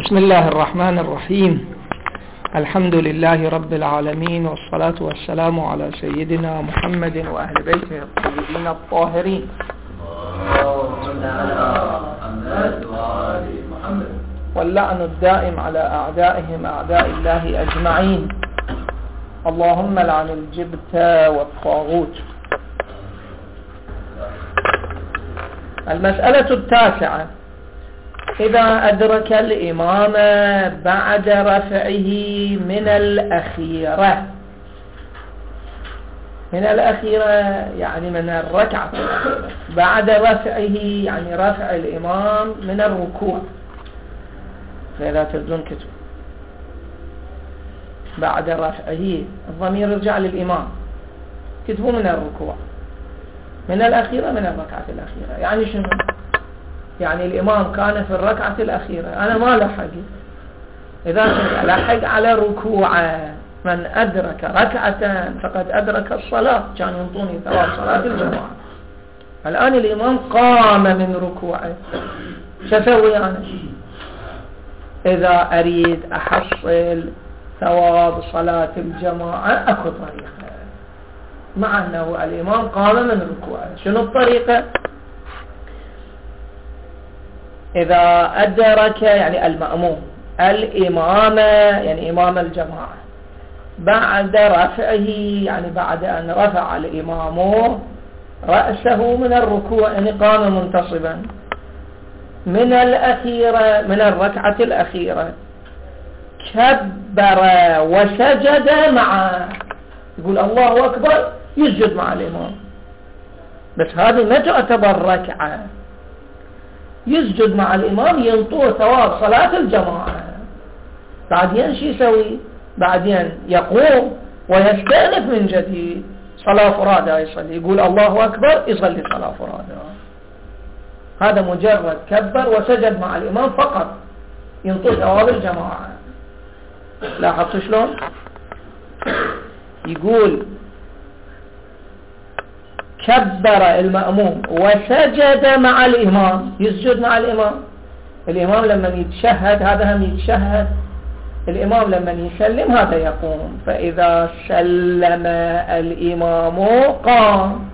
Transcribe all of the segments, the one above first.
بسم الله الرحمن الرحيم. الحمد لله رب العالمين، والصلاة والسلام على سيدنا محمد وأهل بيته الطيبين الطاهرين. واللعن الدائم على أعدائهم أعداء الله أجمعين. اللهم لعن الجبت والطاغوت. المسألة التاسعة: إذا أدرك الإمام بعد رفعه من الأخيرة، يعني من الركعة الأخيرة، بعد رفعه يعني رفع الإمام من الركوع. فإذا تبدون كتب بعد رفعه، الضمير يرجع للإمام، كتبوا من الركوع، من الأخيرة، من الركعة الأخيرة. يعني شنو؟ يعني الإمام كان في الركعة الأخيرة، أنا ما لحق، إذا كنت لحق على ركوعه، من أدرك ركعة فقد أدرك الصلاة، كان ينطوني ثواب صلاة الجماعة. الآن الإمام قام من ركوعه، شسوي أنا؟ إذا أريد أحصل ثواب صلاة الجماعة أكو طريقة، مع أنه الإمام قام من ركوعه. شنو الطريقة؟ إذا أدرك يعني المأموم الإمام، يعني إمام الجماعة، بعد رفعه، يعني بعد أن رفع الإمام رأسه من الركوع، يعني قام منتصبا من الأخيرة، من الركعة الأخيرة، كبر وسجد معه، يقول الله أكبر، يسجد مع الإمام. بس هذه ما تعتبر ركعة، يسجد مع الإمام، ينطوه ثواب صلاة الجماعة. بعدين شو يسوي؟ بعدين يقوم ويستأنف من جديد صلاة فرادى، يصلي، يقول الله أكبر، يصلي صلاة فرادى. هذا مجرد كبر وسجد مع الإمام فقط، ينطوه ثواب الجماعة. لاحظت شلون؟ يقول كبر المأموم وسجد مع الإمام، يسجد مع الإمام. الإمام لما يتشهد هذا هم يتشهد، الإمام لما يسلم هذا يقوم. فإذا سلم الإمام قام،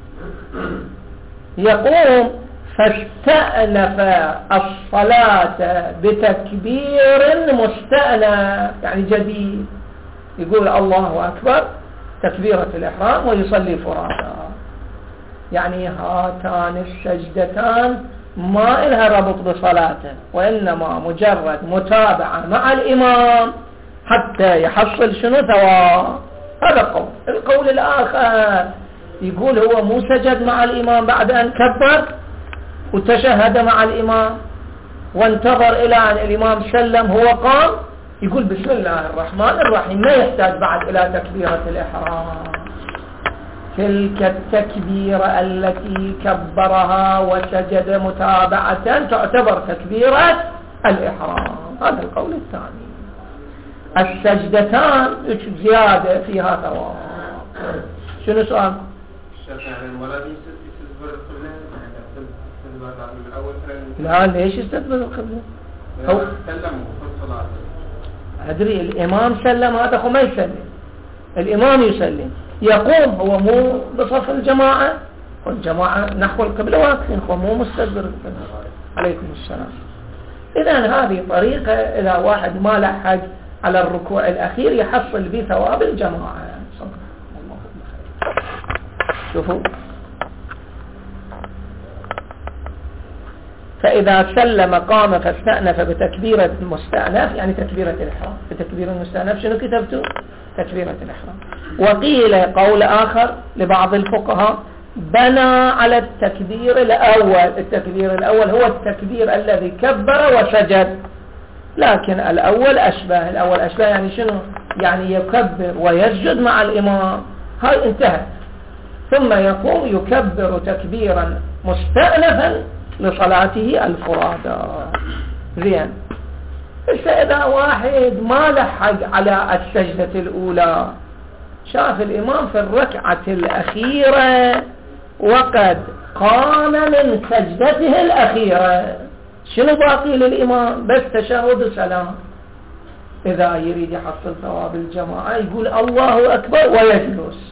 يقوم، فاستأنف الصلاة بتكبير مستأنف، يعني جديد، يقول الله أكبر تكبيرة الإحرام ويصلي فرادى. يعني هاتان السجدتان ما إلها ربط بصلاته، وإنما مجرد متابعة مع الإمام حتى يحصل شنو؟ ثواب. هذا قول. القول الآخر يقول هو مو سجد مع الإمام بعد أن كبر وتشهد مع الإمام وانتظر إلى أن الإمام سلم، هو قام، يقول بسم الله الرحمن الرحيم، ما يحتاج بعد إلى تكبيرة الإحرام. تلك التكبيرة التي كبرها وسجد متابعة تعتبر تكبيرة الإحرام. هذا القول الثاني. السجدتان زيادة فيها ثواب. شنو سؤال؟ لا، ليش يستقبل القبلة؟ هو سلم في الصلاة. أدري الإمام سلم، هذا هو ما يسلم، الإمام يسلم، يقوم، هو مو بصف الجماعة، والجماعة نحو القبلة واقفين، هو مو مستدبر القبلة. عليكم السلام. إذن هذه طريقة، إذا واحد ما لحق على الركوع الأخير يحصل بثواب الجماعة. شوفوا، فإذا سلم قام فاستأنف بتكبيرة المستأنف، يعني تكبيرة الإحرام. بتكبير المستأنف شنو كتبتوا؟ تكبيرة الإحرام. وقيل قول آخر لبعض الفقهاء بنى على التكبير الأول. التكبير الأول هو التكبير الذي كبر وسجد، لكن الأول أشبه يعني شنو؟ يعني يكبر ويسجد مع الإمام، هاي انتهت، ثم يقوم يكبر تكبيرا مستأنفا لصلاته الفرادى. زين. بس إذا واحد ما لحق على السجدة الأولى، شاف الإمام في الركعة الأخيرة وقد قام من سجدته الأخيرة، شنو باقي للإمام؟ بس تشهد وسلام. إذا يريد يحصل ثواب الجماعة يقول الله أكبر ويجلس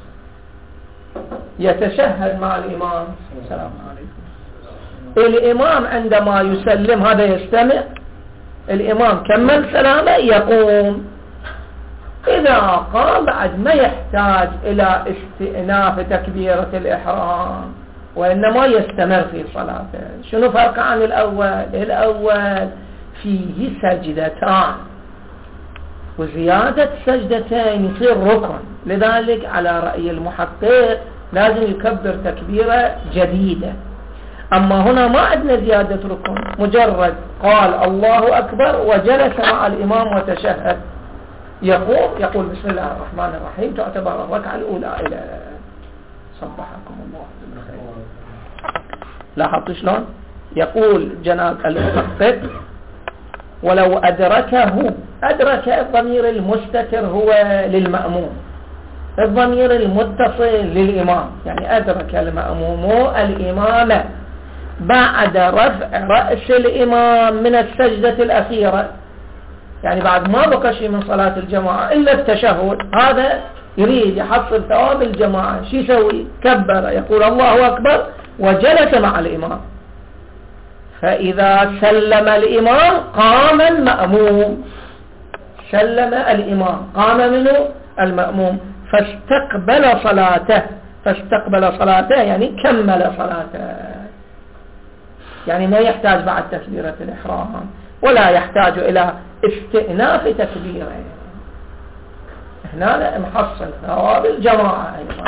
يتشهد مع الإمام. السلام عليكم. الإمام عندما يسلم هذا يستمع، الإمام كمل سلامه يقوم. إذا قام بعد ما يحتاج إلى استئناف تكبيرة الإحرام وإنما يستمر في صلاته. شنو فرق عن الأول؟ الأول فيه سجدتان وزيادة سجدتين يصير ركن، لذلك على رأي المحقق لازم يكبر تكبيرة جديدة. أما هنا ما عندنا زيادة ركن، مجرد قال الله أكبر وجلس مع الإمام وتشهد، يقول بسم الله الرحمن الرحيم، تعتبر الركعة الأولى إلى صبحكم الله بالخير. لاحظت شلون؟ يقول جناب المحقق ولو أدرك الضمير المستتر هو للمأموم، الضمير المتصل للإمام، يعني أدرك المأموم الإمام بعد رفع رأس الإمام من السجدة الأخيرة، يعني بعد ما بقى شيء من صلاة الجماعة إلا التشهد، هذا يريد يحصل ثواب الجماعة، شو يسوي؟ كبر، يقول الله أكبر وجلس مع الإمام. فإذا سلم الإمام قام المأموم، سلم الإمام قام منه المأموم فاستقبل صلاته يعني كمل صلاته، يعني ما يحتاج بعد تكبيرة الإحرام ولا يحتاج إلى استئناف تكبيره. هنا محصل ثواب الجماعة أيضا.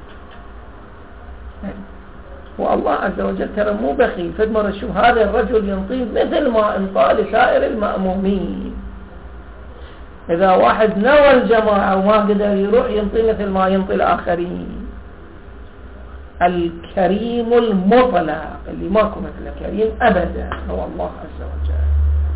والله عز وجل ترى مو بخيل، فدمر شوف هذا الرجل ينطي مثل ما انطى لسائر المأمومين. إذا واحد نوى الجماعة وما قدر يروح ينطي مثل ما ينطي الآخرين. الكريم المطلق اللي ماكو مثل كريم أبدا هو الله عز وجل.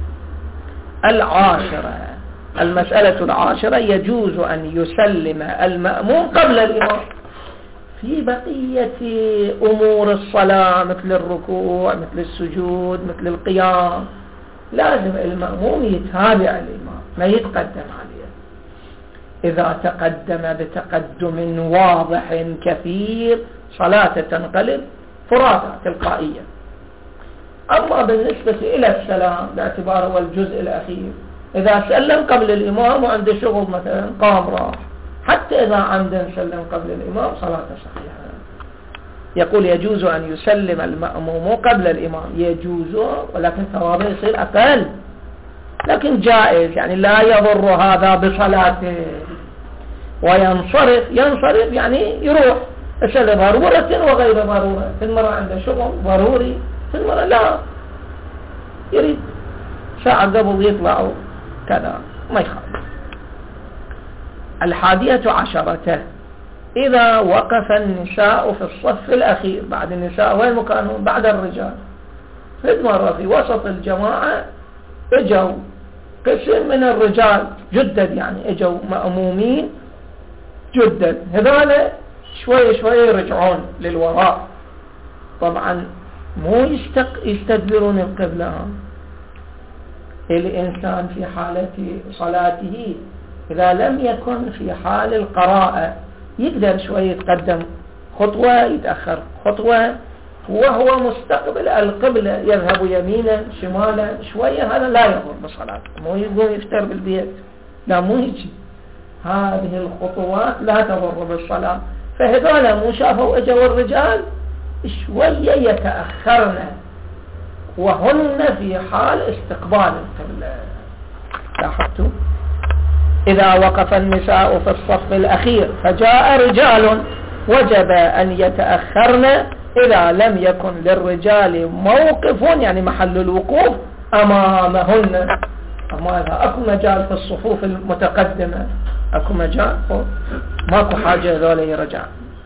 المسألة العاشرة يجوز أن يسلم المأموم قبل الإمام في بقية أمور الصلاة مثل الركوع مثل السجود مثل القيام. لازم المأموم يتابع الإمام ما يتقدم عليه. إذا تقدم بتقدم واضح كثير صلاة تنقلب فرادة تلقائية. أما بالنسبة إلى السلام باعتباره هو الجزء الأخير، إذا سلم قبل الإمام وعنده شغل مثلا قام راح، حتى إذا عمدا سلم قبل الإمام صلاته صحيحة. يقول يجوز أن يسلم المأموم قبل الإمام، يجوز ولكن ثوابه يصير أقل، لكن جائز، يعني لا يضر هذا بصلاته. وينصرف يعني يروح أسأل ضرورة وغير ضرورة، في المرة عنده شغل ضروري، في المرة لا يريد ساعة قبل يطلع كذا ما يخالف. 11 إذا وقف النساء في الصف الأخير، بعد النساء وين مكانهم؟ بعد الرجال. في مرة في وسط الجماعة اجوا قسم من الرجال جدد، يعني اجوا مأمومين جدد، هذول شوي يرجعون للوراء، طبعا مو يستدبرون القبلة. الإنسان في حالة صلاته إذا لم يكن في حال القراءة يقدر شوي يتقدم خطوة يتأخر خطوة وهو مستقبل القبلة، يذهب يمينا شمالا شوية، هذا لا يضر بصلاته. مو يقوم يفتر بالبيت، لا مو يجي، هذه الخطوات لا تضر بالصلاة. فهذول مو شافوا اجوا الرجال شوية يتأخرن وهن في حال استقبال القبلة. لاحظتوا؟ إذا وقف النساء في الصف الأخير فجاء رجال وجب أن يتأخرن إذا لم يكن للرجال موقف، يعني محل الوقوف أمامهن. أما إذا أكو مجال في الصفوف المتقدمة أكو مجال ماكو حاجة ذولا يرجع.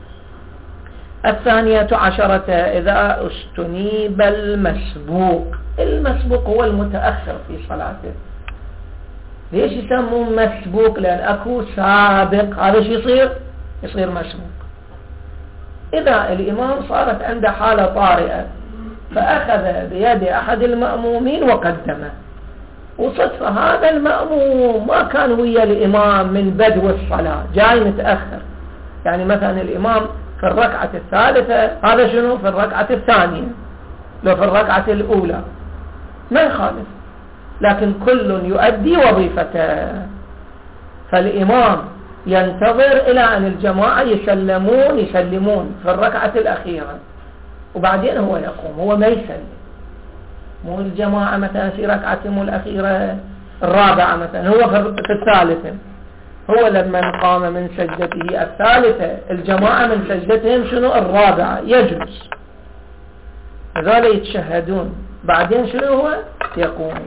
12 إذا استنيب المسبوق هو المتأخر في صلاته. ليش يسموه مسبوق؟ لأن أكو سابق، هذا شو يصير مسبوق. إذا الإمام صارت عنده حالة طارئة فأخذ بيد أحد المأمومين وقدمه، وصدفة هذا المأموم ما كان ويا الإمام من بدو الصلاة، جاي متأخر، يعني مثلا الإمام في الركعة الثالثة، هذا شنو في الركعة الثانية، لو في الركعة الأولى ما يخالف، لكن كل يؤدي وظيفته. فالإمام ينتظر إلى أن الجماعة يسلمون في الركعة الأخيرة، وبعدين هو يقوم، هو ما يسلم. مو الجماعة مثلا في ركعتهم الأخيرة الرابعة مثلا، هو في الثالثة، هو لما قام من سجدته الثالثة، الجماعة من سجدتهم شنو الرابعة، يجلس، هذول يتشهدون، بعدين شنو هو يقوم.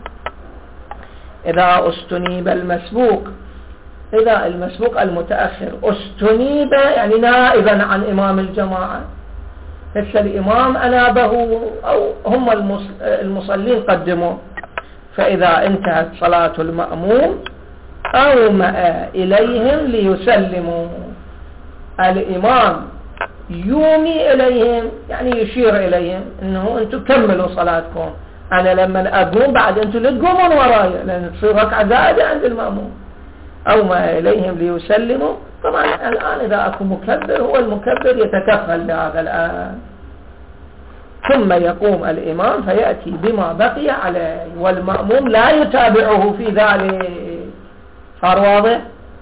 إذا استنيب المسبوق، إذا المسبوق المتأخر استنيب يعني نائبا عن إمام الجماعة، هسه الإمام أنابه أو هم المصلين قدموا، فإذا انتهت صلاة المأموم أومأ إليهم ليسلموا، الإمام يومي إليهم يعني يشير إليهم إنه أنتم كملوا صلاتكم، أنا لما أقوم بعد أنتم لا تقومون ورايا لأن تصير ركعة زائدة عند المأموم. أومأ إليهم ليسلموا. طبعا الآن إذا أكو مكبر، هو المكبر يتكفل بهذا الآن، ثم يقوم الإمام فيأتي بما بقي عليه، والمأموم لا يتابعه في ذلك. صار واضح؟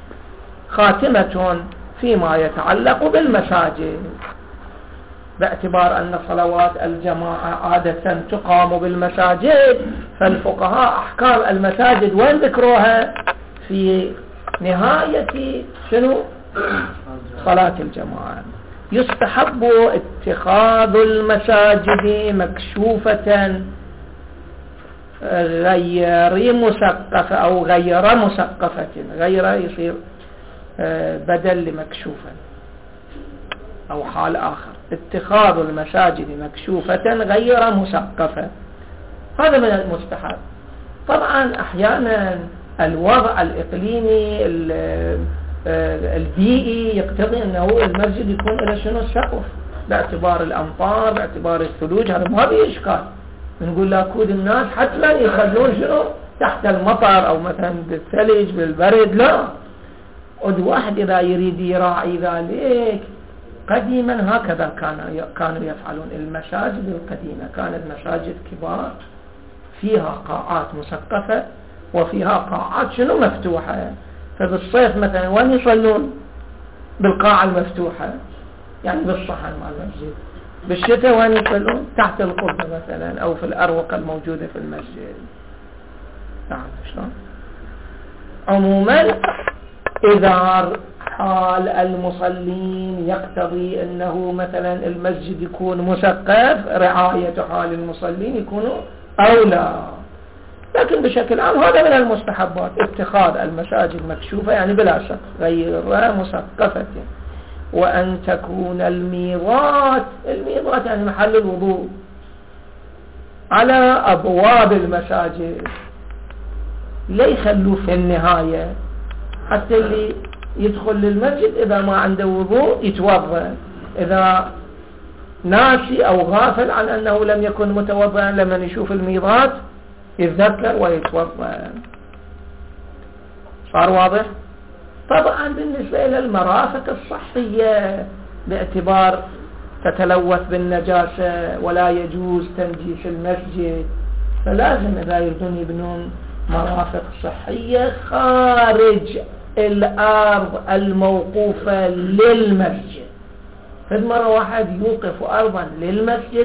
خاتمة فيما يتعلق بالمساجد، باعتبار أن صلوات الجماعة عادة تقام بالمساجد، فالفقهاء أحكام المساجد وين ذكروها؟ في نهاية شنو؟ صلاة الجماعة. يستحب اتخاذ المساجد مكشوفة غير مسقفة أو غير مسقفة، غير يصير بدل لمكشوفة أو حال آخر، اتخاذ المساجد مكشوفة غير مسقفة، هذا من المستحب. طبعا أحيانا الوضع الإقليمي البيئي يقتضي أنه المسجد يكون إلى شنو السقف، باعتبار الأمطار، باعتبار الثلوج، هذا ما فيه إشكال، نقول لا كود الناس حتما يخلون شنو تحت المطر أو مثلا بالثلج بالبرد، لا. واحد إذا يريد يراعي ذلك، قديما هكذا كانوا يفعلون. المساجد القديمة كانت مساجد كبار فيها قاعات مسقفة وفيها قاعات شنو مفتوحة، فبالصيف مثلا وين يصلون؟ بالقاعة المفتوحة يعني بالصحن مع المسجد. بالشتاء وين يصلون؟ تحت القبة مثلا أو في الأروقة الموجودة في المسجد. نعم شلون؟ عموما إذا حال المصلين يقتضي أنه مثلا المسجد يكون مسقف، رعاية حال المصلين يكونوا أولى، لكن بشكل عام هذا من المستحبات، اتخاذ المساجد مكشوفة يعني بلا سقف غير مسقفة، وأن تكون الميضات يعني محل الوضوء على أبواب المساجد، لا يخلوا في النهاية، حتى اللي يدخل للمسجد إذا ما عنده وضوء يتوضأ، إذا ناسي أو غافل عن أنه لم يكن متوضئا لما يشوف الميضات يتذكر ويتوضأ. صار واضح؟ طبعا بالنسبة إلى المرافق الصحية، باعتبار تتلوث بالنجاسة ولا يجوز تنجيس المسجد، فلازم إذا يريدون يبنون مرافق صحية خارج الأرض الموقوفة للمسجد، فإذا مرة واحد يوقف أرضا للمسجد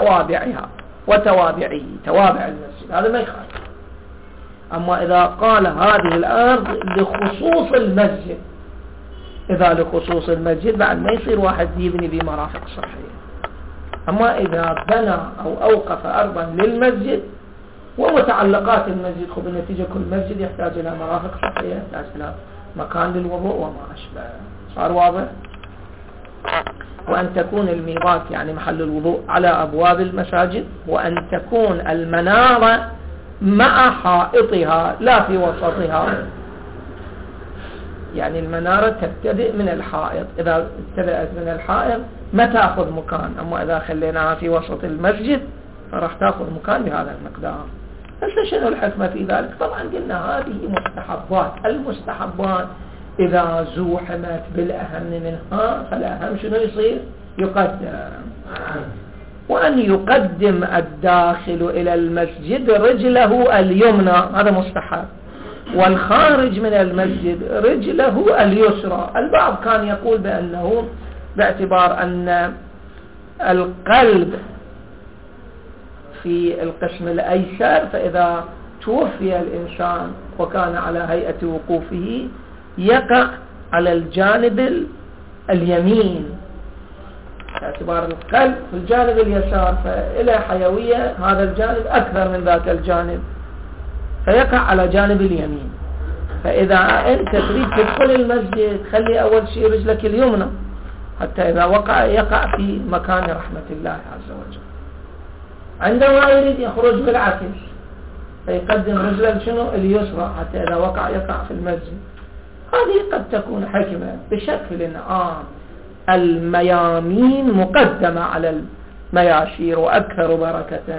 توابع المسجد، هذا ما يخالف. أما إذا قال هذه الأرض لخصوص المسجد، إذا لخصوص المسجد بعد ما يصير واحد يبني بمرافق صحية. أما إذا بنى أو أوقف أرضا للمسجد ومتعلقات المسجد، خب النتيجة كل مسجد يحتاج إلى مرافق صحية، يحتاج إلى مكان للوضوء وما أشبه. صار واضح؟ وأن تكون الميقات يعني محل الوضوء على أبواب المساجد، وأن تكون المنارة مع حائطها لا في وسطها، يعني المنارة تبتدئ من الحائط، إذا ابتدأت من الحائط ما تأخذ مكان. أما إذا خليناها في وسط المسجد فراح تأخذ مكان بهذا المقدار. بس شنو الحكمة في ذلك؟ طبعا قلنا هذه مستحبات. المستحبات إذا زوحمت بالأهم منها فالأهم شنو يصير؟ يقدم. وأن يقدم الداخل إلى المسجد رجله اليمنى هذا مستحب، والخارج من المسجد رجله اليسرى. البعض كان يقول بأنه باعتبار أن القلب في القسم الأيسر، فإذا توفي الإنسان وكان على هيئة وقوفه يقع على الجانب اليمين، باعتبار القلب في الجانب اليسار فإلى حيوية هذا الجانب أكثر من ذاك الجانب فيقع على جانب اليمين. فإذا أنت تريد تدخل المسجد خلي أول شيء رجلك اليمنى حتى إذا وقع يقع في مكان رحمة الله عز وجل. عندما يريد يخرج بالعكس فيقدم رجله شنو اليسرى حتى إذا وقع يقع في المسجد. هذه قد تكون حكمة بشكل عام. الميامين مقدمة على المياشير وأكثر بركة.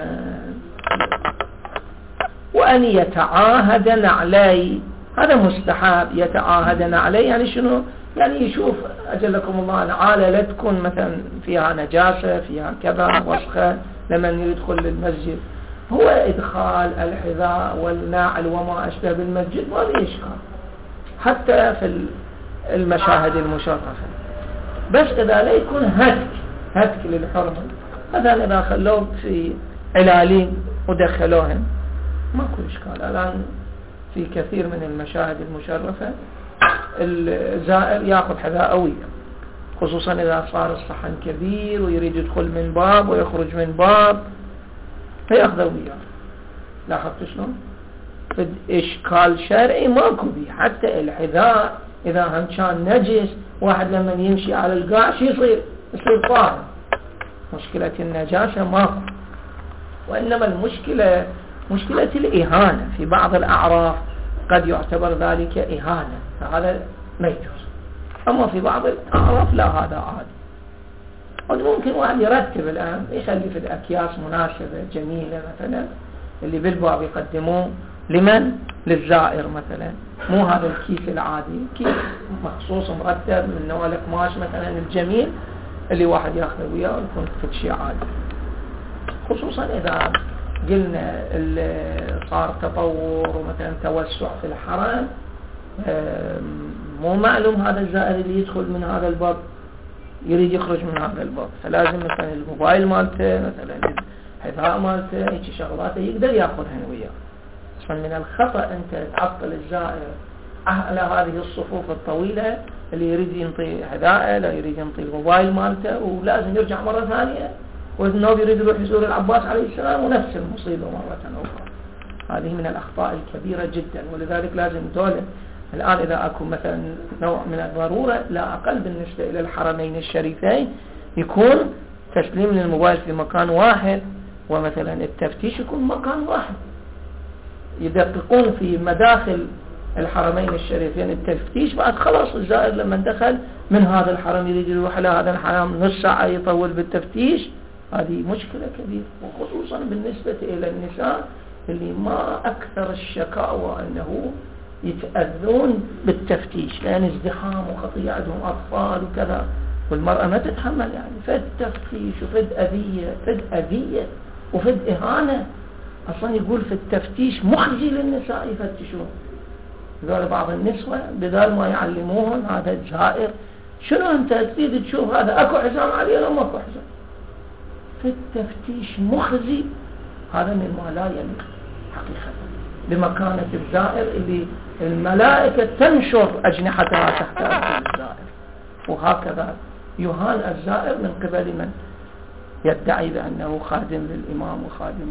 وأن يتعاهد عليه هذا مستحب. يتعاهد عليه يعني شنو؟ يعني يشوف أجلكم الله نعالة لا تكون مثلا فيها نجاسة فيها كذا وسخة لمن يدخل للمسجد. هو إدخال الحذاء والناعل وما أشبه بالمسجد ما له إشكال حتى في المشاهد المشرفة. بس إذا لا يكون هتك للحرمة. مثلا إذا خلوه في علالين ودخلوهم ماكو إشكال. الآن في كثير من المشاهد المشرفة الزائر يأخذ حذاء خصوصا إذا صار الصحن كبير ويريد يدخل من باب ويخرج من باب فيأخذ وياه. لاحظت شلون؟ في إشكال شرعي ماكو بيه. حتى الحذاء إذا هم كان نجس واحد لما يمشي على القاع شو يصير طاهر. مشكلة النجاسة ماكو. وإنما المشكلة مشكلة الإهانة. في بعض الأعراف قد يعتبر ذلك إهانة فهذا ما يجوز. أما في بعض الأعراف لا هذا عادي. ممكن واحد يرتب الآن يخلي في الأكياس مناسبة جميلة مثلا اللي بالباب يقدموه لمن؟ للزائر مثلا. مو هذا الكيس العادي كيس مخصوص مرتب من نوع القماش مثلا الجميل اللي واحد ياخذه وياه ويكون في شيء عادي. خصوصا إذا قلنا صار تطور ومثلا توسع في الحرم مو معلوم هذا الزائر اللي يدخل من هذا الباب يريد يخرج من هذا الباب فلازم مثلا الموبايل مالته مثلا الحذاء مالته هيك شغلاته يقدر ياخذها وياه. اصلا من الخطأ انت تعطل الزائر على هذه الصفوف الطويلة اللي يريد ينطي حذاءه لا يريد ينطي الموبايل مالته ولازم يرجع مرة ثانية والنوب يريد يروح يزور العباس عليه السلام ونفس المصيبة مرة أخرى. هذه من الأخطاء الكبيرة جدا. ولذلك لازم دولة الآن إذا أكون مثلا نوع من الضرورة لا أقل بالنسبة إلى الحرمين الشريفين يكون تسليم للموبايل في مكان واحد ومثلا التفتيش يكون مكان واحد. يدققون في مداخل الحرمين الشريفين التفتيش بعد خلاص الزائر لما دخل من هذا الحرم يريد يروح إلى هذا الحرم نص ساعة يطول بالتفتيش. هذه مشكلة كبيرة وخصوصا بالنسبة إلى النساء اللي ما أكثر الشكاوى أنه يتأذون بالتفتيش لأن ازدحام وخطية عندهم أطفال وكذا والمرأة ما تتحمل يعني فد تفتيش وفد أذية وفد إهانة. أصلا يقول في التفتيش مخزي للنساء يفتشون. يقول بعض النسوة بدال ما يعلموهم هذا الزائر شنو أنت تريد تشوف هذا أكو حزام عليه ولا ماكو حزام. في التفتيش مخزي. هذا مما لا يليق حقيقة بمكانة الزائر اللي الملائكة تنشر أجنحتها تحت أرجل الزائر. وهكذا يهان الزائر من قبل من يدعي بأنه خادم للإمام وخادم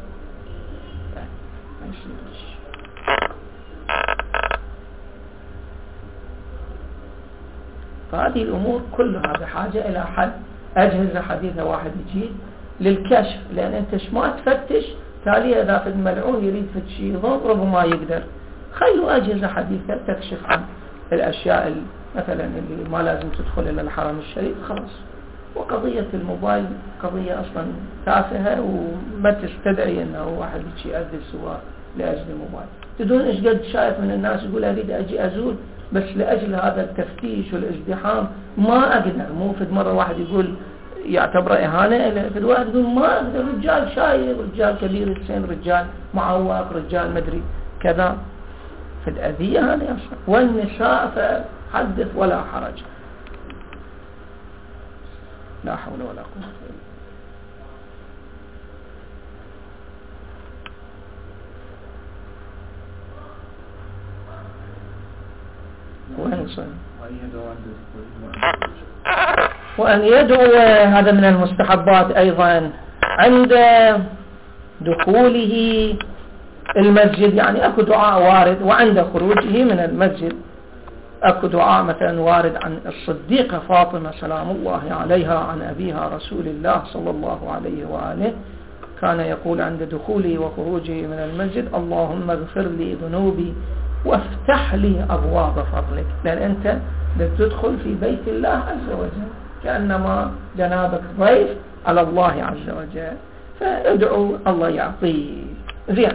فهذه الأمور كلها بحاجة إلى حد أجهزة حديثة واحد يجيب للكشف. لأن أنت ما تفتش تالي إذا في الملعون يريد في شيء ربما يقدر. خلوا أجهزة حديثة تكشف عن الأشياء مثلا اللي ما لازم تدخل إلى الحرم الشريف خلاص وقضية الموبايل قضية أصلا تافهة وما تستدعي أنه واحد يؤدي السواق لأجل الموبايل. تدون إيش قد شايف من الناس يقول أريد أجي أزور بس لأجل هذا التفتيش والازدحام ما أقدر. مو في مرة واحد يقول يعتبر إهانة، في الواحد يقول ما أقدر، رجال شايب، رجال كبير السن، رجال معوق، رجال مدري كذا. في الأذية هذه أصلا. والنساء فحدث ولا حرج. لا حول ولا قوة إلا وأن يدعو. هذا من المستحبات أيضا عند دخوله المسجد، يعني أكو دعاء وارد، وعند خروجه من المسجد أكو دعاء مثلا وارد عن الصديقة فاطمة سلام الله عليها عن أبيها رسول الله صلى الله عليه وآله، كان يقول عند دخوله وخروجه من المسجد: اللهم اغفر لي ذنوبي وافتح لي أبواب فضلك. لأن أنت تدخل في بيت الله عز وجل كأنما جنابك ضيف على الله عز وجل، فادعو الله يعطيك. زين.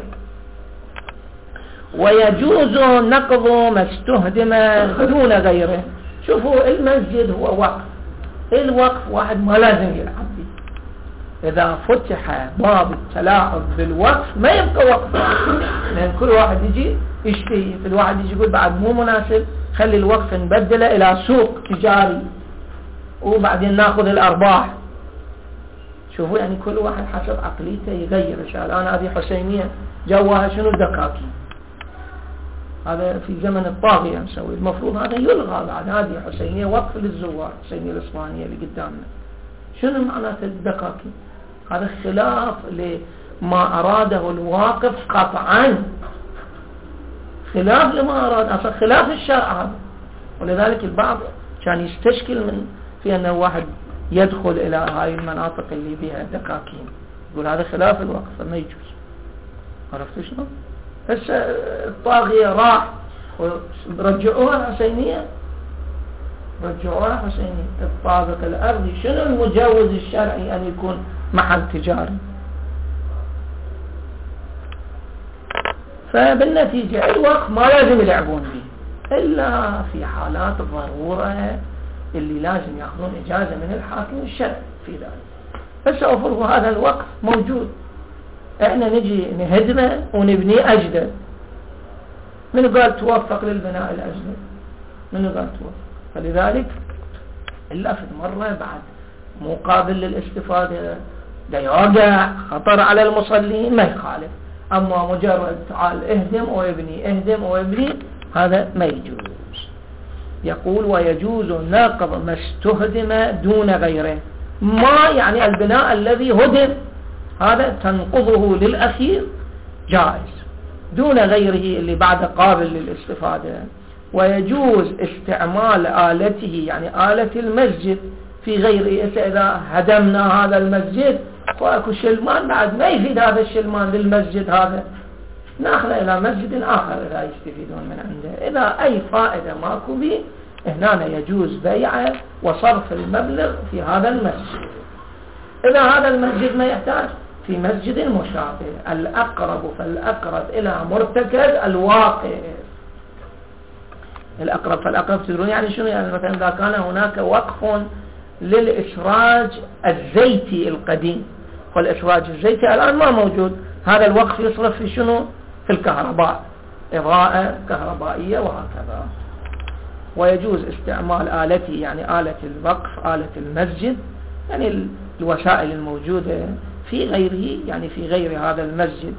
ويجوز نقض ما استهدم دون غيره. شوفوا المسجد هو وقف، الوقف واحد ما لازم يلعب به. إذا فتح باب التلاعب بالوقف ما يبقى وقف، لأن كل واحد يجي يشتهي. في الواحد يجي يقول بعد مو مناسب، خلي الوقف نبدله إلى سوق تجاري وبعدين ناخذ الأرباح. شوفوا يعني كل واحد حسب عقليته يغير. الآن هذه حسينية جواها شنو؟ دكاكين. هذا في زمن الطاغية نسوي، المفروض هذا يلغى بعد. هذه حسينية وقف للزوار، حسينية الإسبانية اللي قدامنا. شنو معناته الدكاكين؟ هذا خلاف لما أراده الواقف قطعا، خلاف لما أراد أصلا، خلاف الشرع هذا. ولذلك البعض كان يستشكل من في أنه واحد يدخل إلى هاي المناطق اللي بها دكاكين، يقول هذا خلاف الوقف فما يجوز. عرفت شلون؟ هسه الطاغية راح ورجعوها حسينية، رجعوها حسينية. الطابق الأرضي شنو المجوز الشرعي أن يكون محل تجاري؟ فبالنتيجة الوقف ما لازم يلعبون به إلا في حالات ضرورة اللي لازم يأخذون إجازة من الحاكم الشرعي في ذلك. فسأفرض هذا الوقف موجود، احنا نجي نهدمه ونبني أجدد. من قال توفق للبناء الأجدد؟ من قال توفق؟ فلذلك إلا في مرة بعد مقابل للاستفادة دا يوقع خطر على المصلين ما يخالف. أما مجرد تعال اهدم وابني اهدم وابني هذا ما يجوز. يقول: ويجوز نقض ما استهدم دون غيره. ما يعني البناء الذي هدم هذا تنقضه للأخير جائز، دون غيره اللي بعد قابل للاستفادة. ويجوز استعمال آلته، يعني آلة المسجد، في غيره. إذا هدمنا هذا المسجد واكو شلمان بعد ما يفيد هذا الشلمان للمسجد هذا، ناخذه إلى مسجد آخر إذا يستفيدون من عنده. إذا أي فائدة ماكو به هنا يجوز بيعه وصرف المبلغ في هذا المسجد. إذا هذا المسجد ما يحتاج في مسجد مشابه، الأقرب فالأقرب إلى مرتكز الواقع. الأقرب فالأقرب تدرون يعني شنو؟ يعني مثلا إذا كان هناك وقف للإسراج الزيتي القديم، والإسراج الزيتي الآن ما موجود، هذا الوقف يصرف في شنو؟ في الكهرباء، إضاءة كهربائية وهكذا. ويجوز استعمال آلته، يعني آلة الوقف، آلة المسجد، يعني الوسائل الموجودة في غيره، يعني في غير هذا المسجد.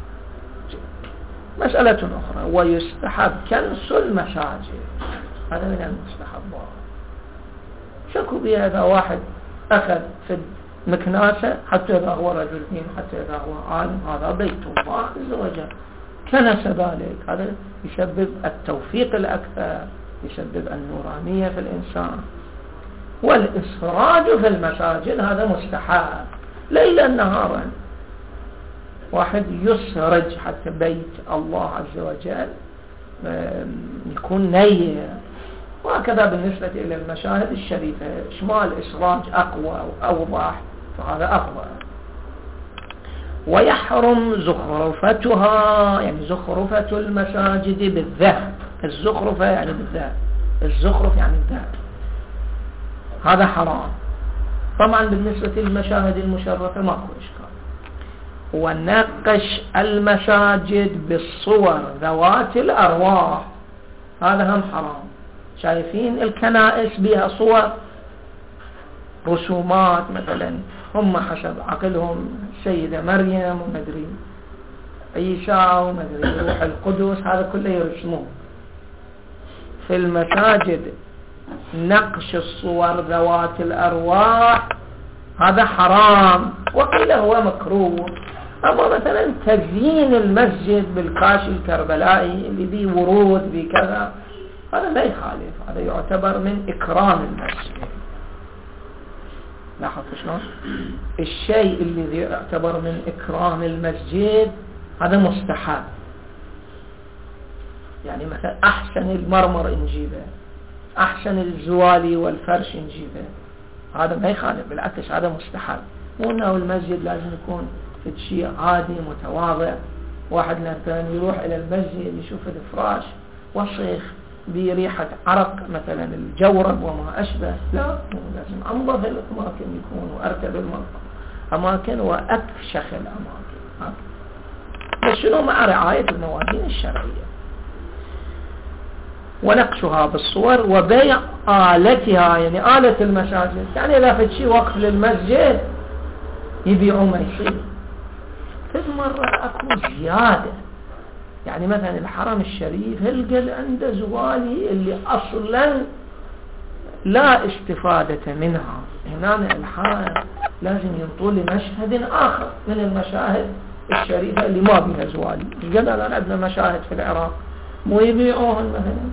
مسألة أخرى: ويستحب كنس المساجد. هذا من المستحبات. شكوا بها إذا واحد أخذ في مكناسة، حتى إذا هو رجل دين، حتى إذا هو عالم، هذا بيت الله عز وجل، كنس ذلك. هذا يسبب التوفيق الأكثر، يسبب النورانية في الإنسان. والإسراج في المساجد هذا مستحب ليلا نهارا. واحد يسرج حتى بيت الله عز وجل يكون نير، وهكذا بالنسبة إلى المشاهد الشريفة، شمال إسراج أقوى وأوضح فهذا أفضل. ويحرم زخرفتها، يعني زخرفة المساجد بالذهب، الزخرفة يعني بالذهب، الزخرف يعني الذهب، هذا حرام. طبعا بالنسبة للمشاهد المشرفة ماكو إشكال. ونقش المساجد بالصور ذوات الأرواح، هذا هم حرام. شايفين الكنائس بها صور، رسومات مثلا، هم حسب عقلهم السيدة مريم ومدري عيسى ومدري روح القدس، هذا كله يرسمون. في المساجد نقش الصور ذوات الأرواح هذا حرام، وقيل هو مكروه. أما مثلا تزيين المسجد بالكاشي الكربلائي اللي بيه ورود بكذا، هذا لا يخالف، هذا يعتبر من إكرام المسجد. لاحظت شلون؟ الشيء اللي يعتبر من إكرام المسجد هذا مستحب. يعني مثلا أحسن المرمر نجيبه، أحسن الزوالي والفرش نجيبه، هذا ما يخالف، بالعكس هذا مستحب. مو أنه المسجد لازم يكون في شيء عادي متواضع. واحد مثلا يروح إلى المسجد يشوف الفراش وصيخ بريحة عرق مثلا الجورب وما أشبه، لا، لازم أنظف الأماكن يكون وأرتب الأماكن وأكشخ الأماكن، بس شنو مع رعاية الموازين الشرعية. ونقشها بالصور وبيع آلتها، يعني آلة المساجد، يعني إذا في شيء وقف للمسجد يبيعوا ما يصير. كل مرة أكو زيادة، يعني مثلا الحرم الشريف هلقل عنده زوالي اللي أصلا لا استفادة منها. هنا الحرم لازم ينطول لمشهد آخر من المشاهد الشريفة اللي ما بيها زوالي. قال الآن عندنا مشاهد في العراق مو يبيعوهن مثلا.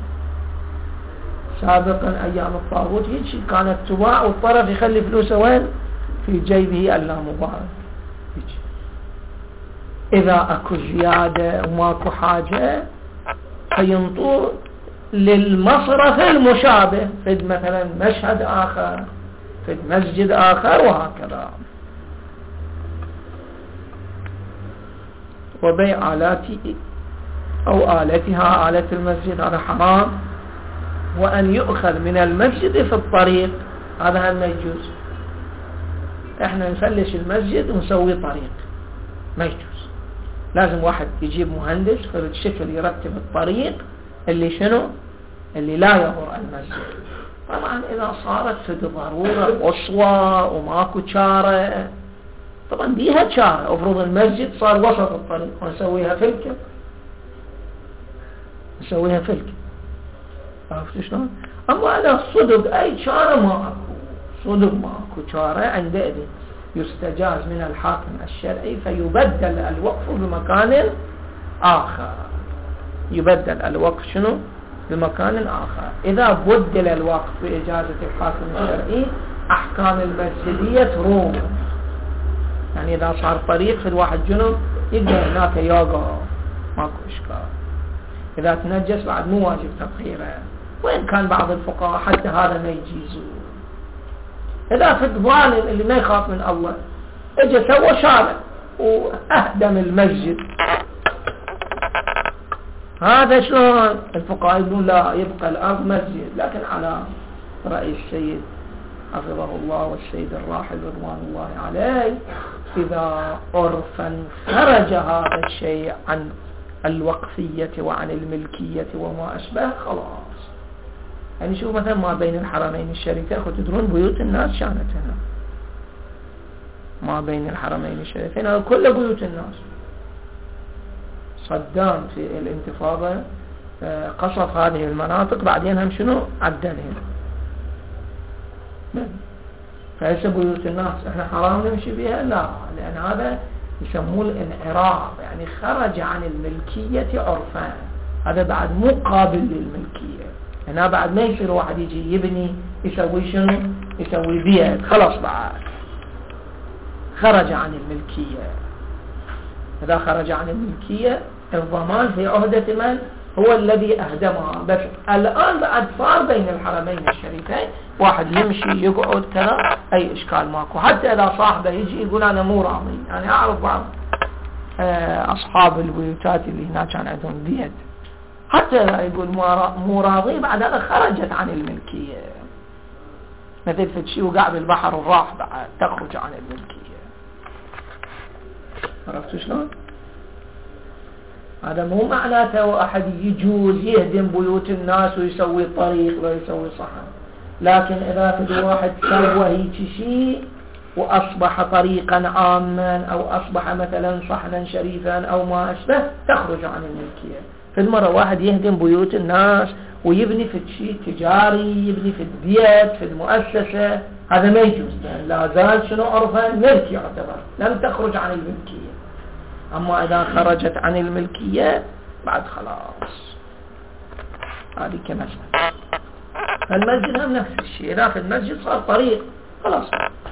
سابقا أيام الطاغوت هيك كانت تباع والطرف يخلي فلوسه وين؟ في جيبه اللامبارك. إذا أكو زيادة وماكو حاجة فينطور للمصرف المشابه في مثلا مشهد آخر في مسجد آخر وهكذا. وبيع آلاتي أو آلتها، آلة المسجد، هذا حرام. وأن يؤخذ من المسجد في الطريق، هذا هم ما يجوز. احنا نفلش المسجد ونسوي طريق، ما يجوز. لازم واحد يجيب مهندس في الشكل يرتب الطريق اللي شنو اللي لا يضر المسجد. طبعا إذا صارت في ضرورة قصوى وماكو شارة، طبعا بيها شارة، افرض المسجد صار وسط الطريق ونسويها فلكة، نسويها فلكة، عرفت شلون؟ أما إذا صدق أي شارة ما أكو، صدق ما أكو شارة، عندئذ يستجاز من الحاكم الشرعي فيبدل الوقف بمكان آخر. يبدل الوقف شنو؟ بمكان آخر. إذا بدل الوقف بإجازة الحاكم الشرعي أحكام المسجدية تروم. يعني إذا صار طريق في الواحد جنوب يقدر هناك يوقف، ماكو إشكال. إذا تنجس بعد مو واجب تطهيره، وإن كان بعض الفقهاء حتى هذا ما يجيزه. إذا في الظالم اللي ما يخاف من الله اجى سوى شارع وأهدم المسجد، هذا شلون؟ الفقهاء يقولون لا، يبقى الأرض مسجد. لكن على رأي السيد حفظه الله والسيد الراحل رضوان الله عليه، إذا عرفا خرج هذا الشيء عن الوقفية وعن الملكية وما أشبه خلاص. يعني شوف مثلا ما بين الحرمين الشريفين، تدرون بيوت الناس شانت هنا، ما بين الحرمين الشريفين هذا كل بيوت الناس. صدام في الانتفاضة قصف هذه المناطق، بعدين هم شنو عدلهم. فهسه بيوت الناس احنا حرام نمشي بها؟ لا، لأن هذا يسموه الانعراض، يعني خرج عن الملكية عرفان، هذا بعد مو قابل للملكية. هنا بعد ما يصير واحد يجي يبني يسوي شنو؟ يسوي بيت، خلاص بعد خرج عن الملكية. إذا خرج عن الملكية الضمان في عهدة من؟ هو الذي أهدمها. بس الآن بعد صار بين الحرمين الشريفين واحد يمشي يقعد كذا أي إشكال ماكو. حتى إذا صاحبه يجي يقول أنا مو راضي. يعني أعرف بعض أصحاب البيوتات اللي هناك كان عندهم بيت، حتى يقول مو راضي بعد هذا خرجت عن الملكية، مثل في شيء وقع بالبحر وراح بعد تخرج عن الملكية. عرفتوا شلون؟ هذا مو معناته أحد يجوز يهدم بيوت الناس ويسوي طريق ويسوي صحن، لكن إذا في واحد سوى هيك شيء وأصبح طريقا عاما أو أصبح مثلا صحنا شريفا أو ما أشبه تخرج عن الملكية. في المرة واحد يهدم بيوت الناس ويبني في شيء تجاري، يبني في البيت في المؤسسة، هذا ما يجوز، لا زال شنو عرفا ملك يعتبر، لم تخرج عن الملكية. أما إذا خرجت عن الملكية بعد خلاص هذه كمسألة. فالمسجد هم نفس الشيء، إذا في المسجد صار طريق خلاص.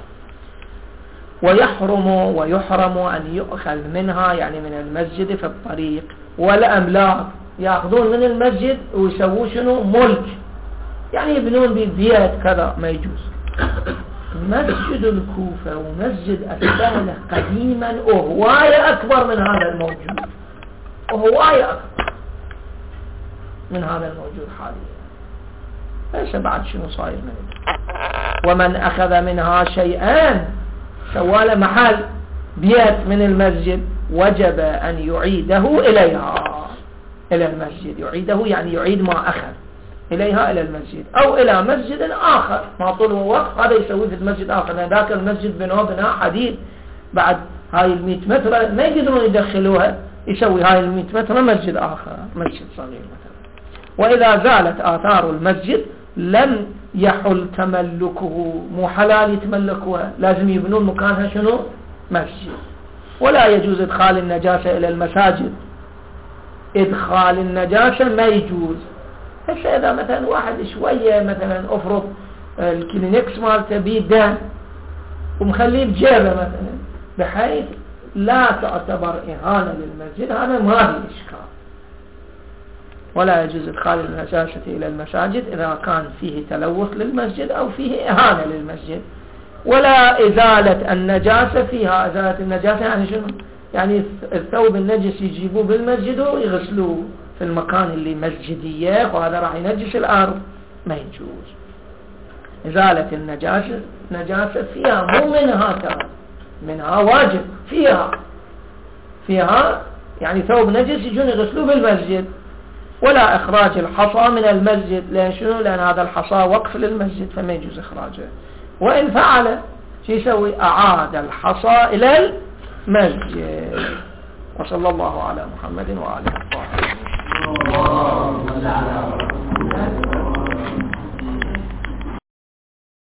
ويحرم أن يؤخذ منها يعني من المسجد في الطريق والأملاك، يأخذون من المسجد ويسووا شنو ملك، يعني يبنون ببيت كذا ما يجوز. مسجد الكوفة ومسجد السهلة قديما وهواية أكبر من هذا الموجود، وهواية أكبر من هذا الموجود حاليا، ليس بعد شنو صاير منه. ومن أخذ منها شيئا سوال محل بيت من المسجد وجب أن يعيده إليها، إلى المسجد. يعيده يعني يعيد ما أخذ إليها إلى المسجد أو إلى مسجد آخر ما طول وقت، هذا يسوي في المسجد آخر، لأن ذاك المسجد بنوه بناء حديد، بعد هاي 100 متر ما يقدرون يدخلوها، يسوي هاي 100 متر مسجد آخر، مسجد صغير مثلا. وإذا زالت آثار المسجد لم يحل تملكه، مو حلال يتملكوها، لازم يبنون مكانها شنو مسجد. ولا يجوز إدخال النجاسة إلى المساجد، إدخال النجاسة ما يجوز. هسه إذا مثلا واحد شوية مثلا أفرض الكلينكس مالته بيدان ومخليه بجيبه مثلا بحيث لا تعتبر إهانة للمسجد، هذا ما في إشكال. ولا يجوز إدخال النجاسة إلى المساجد إذا كان فيه تلوث للمسجد أو فيه إهانة للمسجد. ولا إزالة النجاسة فيها، إزالة النجاسة يعني شنو؟ يعني الثوب النجس يجيبوه بالمسجد ويغسلوه في المكان اللي مسجدية، وهذا راح ينجس الأرض، ما يجوز. إزالة النجاسة فيها، مو منها ترى، منها واجب، فيها يعني ثوب نجس يجون يغسلوه بالمسجد. ولا إخراج الحصى من المسجد، لأن شنو؟ لأن هذا الحصى وقف للمسجد فما يجوز إخراجه. وإن فعل شو يسوي؟ أعاد الحصى إلى المسجد. وصلى الله على محمد وآله وصحبه.